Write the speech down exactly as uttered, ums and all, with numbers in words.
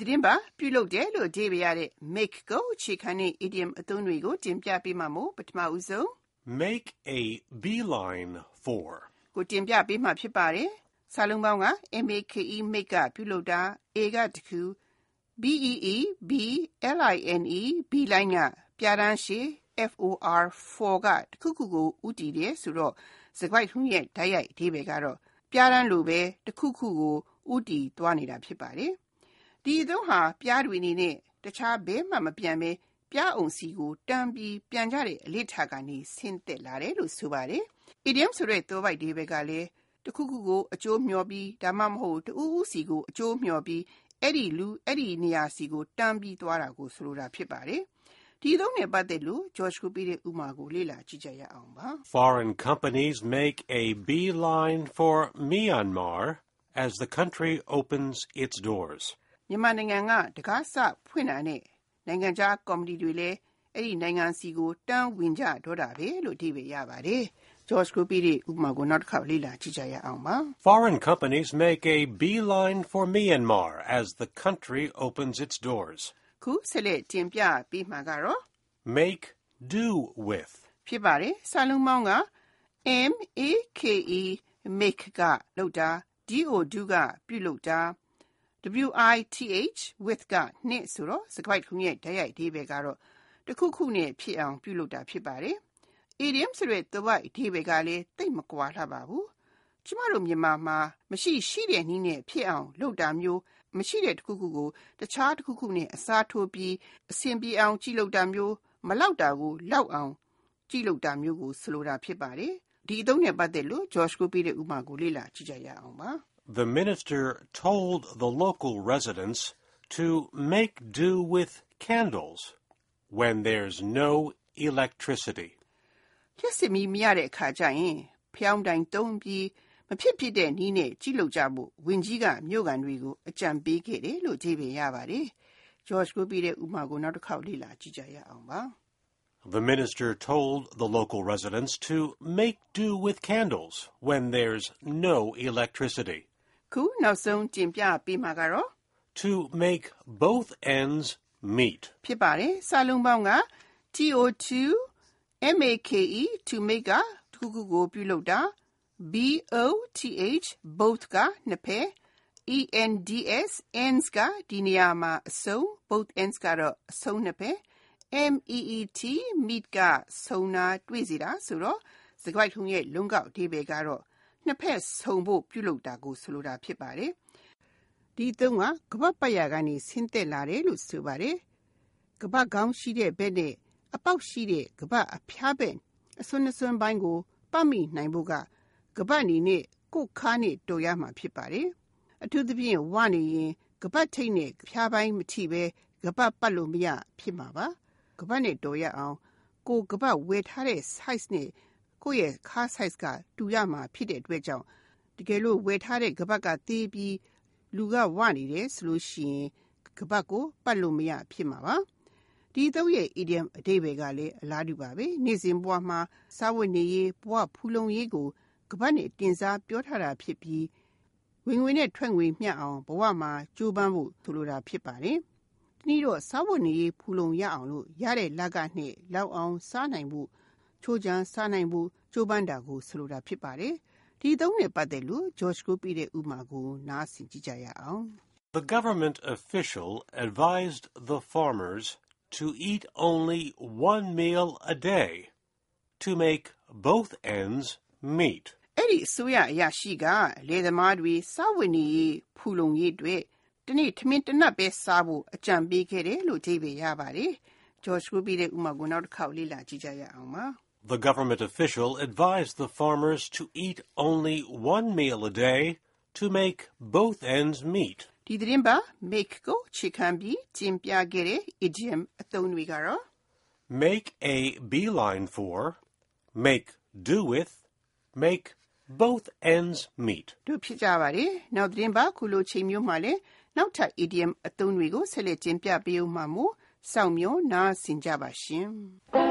သတင်းပါပြုလုပ်တယ်လို့အဓိပ္ပာယ်ရတဲ့ make ကိုအခြေခံတဲ့ idiom အသုံးတွေကိုတင်ပြပေးမှာမို့ပထမဦးဆုံး make a beeline for ကိုတင်ပြပေးမှာဖြစ်ပါတယ်။စာလုံးပေါင်းက make make ကပြုလုပ်တာ a ကတခု bee b-line beeline ကပြားတန်းရှည် for for ကတခုခုကိုဥတည်တယ်ဆိုတော့စကားထုံးရဲ့ဓာတ်ရိုက်အဓိပ္ပာယ်ကတော့ပြားတန်းလိုပဲတခုခုကိုဥတည်သွားနေတာဖြစ်ပါတယ်။ဒီအသုံးဟာပြားတွေအနေနဲ့တခြားဘဲမှမပြန်ပဲပြားအောင်စီကိုတန်းပြီးပြန်ကြတဲ့အလေးထားကနေဆင်းသက်လာတယ်လို့ဆိုပါတယ်။ idiom ဆိုတဲ့သွယ်ဝိုက်အဓိပ္ပာယ်ကလည်းတခုခုကိုအကျိုးမျှော်ပြီးဒါမှမဟုတ်တူးဦးစီကိုအကျိုးမျှော်ပြီးအဲ့ဒီလူအဲ့ဒီနေရာစီကိုတန်းပြီးသွားတာကိုဆိုလိုတာဖြစ်ပါတယ်။ဒီအသုံးနဲ့ပတ်သက်လို့ George ကိုပြတဲ့ဥပမာကိုလေ့လာကြည့်ကြရအောင်ပါ။ Foreign companies make a beeline for Myanmar as the country opens its doors. မြန်မာနိုင်ငံကတကားဆဖွင့်တာနဲ့နိုင်ငံခြားကော်မတီတွေလည်းအဲ့ဒီနိုင်ငံစီကိုတန်းဝင်ကြတော့တာပဲလို့အဓိပ္ပာယ်ရပါတယ်။ George ကိုပြတဲ့ဥပမာကိုနောက်တစ်ခါလေ့လာကြည့်ကြရအောင်ပါ။ Foreign companies make a beeline for Myanmar as the country opens its doors. ခုဆက်လက်တင်ပြပေးမှာကတော့ make do with ဖြစ်ပါတယ်။စာလုံးပေါင်းက make make ကလုပ်တာ do do ကပြုလုပ်တာwith with ကနှစ်ဆိုတော့စကားထုံးရဲ့ဓာတ်ရိုက်အဓိပ္ပာယ်ကတော့တခုခုနဲ့ဖြစ်အောင်ပြုလုပ်တာဖြစ်ပါတယ်။ idiom ဆိုတဲ့သွယ်ဝိုက်အဓိပ္ပာယ်ကလည်းသိပ်မကွာလှပါဘူး။ကျမတို့မြန်မာမှာမရှိရှိတဲ့နည်းနဲ့ဖြစ်အောင်လုပ်တာမျိုးမရှိတဲ့တခုခုကိုတခြားတခုခုနဲ့အစားထိုးပြီးအဆင်ပြေအောင်ကြည့်လုပ်တာမျိုးမလောက်တာကိုလောက်အောင်ကြည့်လုပ်တာမျိုးကိုဆိုလိုတာဖြစ်ပါတယ်။ဒီအသုံးနဲ့ပတ်သက်လို့ George ကိုပြတဲ့ဥပမာကိုလေ့လာကြည့်ကြရအောင်ပါ။ The minister told the local residents to make do with candles when there's no electricity. လျှပ်စစ်မီးမရတဲ့အခါကျရင်ဖျောင်းတိုင်တုံးပြီးမဖြစ်ဖြစ်တဲ့နည်းနဲ့ကြည့်လို့ကြဖို့ဝင်ကြီးကမြို့ကန်တွေကိုအကြံပေးခဲ့တယ်လို့အဓိပ္ပာယ်ရပါတယ်။ George ကိုပြတဲ့ဥပမာကိုနောက်တစ်ခေါက်လေ့လာကြည့်ကြရအောင်ပါ။ The minister told the local residents to make do with candles when there's no electricity. ခုနောက်ဆုံးတင်ပြပေးမှာကတော့ to make both ends meet ဖြစ်ပါတယ်။စာလုံးပေါင်းက to make to make ကတခုခုကိုပြုလုပ်တာ both both ကနှစ်ဖက် ends ends ကဒီနေရာမှာအဆုံး both ends ကတော့အဆုံးနှစ်ဖက် meet meet ကဆုံတာတွေ့စေတာဆိုတော့စကားထုံးရဲ့လုံးကောက်အဓိပ္ပာယ်ကတော့နှစ်ဖက်ဆုံဖို့ပြုလုပ်တာကိုဆိုလိုတာဖြစ်ပါတယ်။ဒီသုံးကကပတ်ပတ်ရာကနေဆင်းသက်လာတယ်လို့ဆိုပါတယ်။ကပတ်ကောင်းရှိတဲ့ဘက်နဲ့အပေါက်ရှိတဲ့ကပတ်အဖျားဘက်အစွန်းအစွန်းပိုင်းကိုပတ်မိနိုင်ဖို့ကကပတ်အနေနဲ့ကိုယ်ခါနဲ့တော်ရမှာဖြစ်ပါတယ်။အထူးသဖြင့်ဝနေရင်ကပတ်ထိတ်နဲ့ဖျားပိုင်းမထိပဲကပတ်ပတ်လို့မရဖြစ်မှာပါ။ကပတ်နဲ့တော်ရအောင်ကိုကပတ်ဝယ်ထားတဲ့ size နဲ့ကိုယ့်ရဲ့ခါ size ကတူရမှာဖြစ်တဲ့အတွက်ကြောင့်တကယ်လို့ဝယ်ထားတဲ့ကပတ်ကသေးပြီးလူကဝနေတယ်ဆိုလို့ရှိရင်ကပတ်ကိုပတ်လို့မရဖြစ်မှာပါဒီသုံးရဲ့ idiom အဓိပ္ပာယ်ကလည်းအလားတူပါပဲနေ့စဉ်ဘဝမှာစားဝတ်နေရေးဘဝဖူလုံရေးကိုကပတ်နဲ့တင်စားပြောထားတာဖြစ်ပြီးဝင်ငွေနဲ့ထွက်ငွေမျှအောင်ဘဝမှာကြိုးပမ်းဖို့ဆိုလိုတာဖြစ်ပါတယ်ဒီနည်းတော့စားဝတ်နေရေးဖူလုံရအောင်လို့ရတဲ့လကနဲ့လောက်အောင်စားနိုင်ဖို့ချိုးချမ်းစားနိုင်ဖို့ကြိုးပမ်းတာကိုဆိုလိုတာဖြစ်ပါတယ်ဒီသုံးနဲ့ပတ်သက်လို့ George ကိုပြတဲ့ဥပမာကိုနားဆင်ကြည့်ကြရအောင် The government official advised the farmers to eat only one meal a day to make both ends meet. အဲ့ဒီအစိုးရအရာရှိကလယ်သမားတွေစားဝတ်နေရေးဖူလုံရေးအတွက်တနေ့ထမင်းတနပ်ပဲစားဖို့အကြံပေးခဲ့တယ်လို့အဓိပ္ပာယ်ရပါတယ်။ George ကိုပြတဲ့ဥပမာကိုနောက်တစ်ခေါက်လေ့လာကြည့်ကြရအောင်ပါ The government official advised the farmers to eat only one meal a day to make both ends meet. ဒီသတင်းပါ make ကိုခြေခံပြီးကျင်းပြခဲ့တဲ့ idiom အသုံးတွေကတော့ make a beeline for, make do with, make both ends meet. တို့ဖြစ်ကြပါတယ်။နောက်သတင်းပါခုလိုချိန်မျိုးမှာလည်းနောက်ထပ် idiom အသုံးတွေကိုဆက်လက်ကျင်းပြပေးဦးမှာမို့စောင့်မျှော်နားဆင်ကြပါရှင်။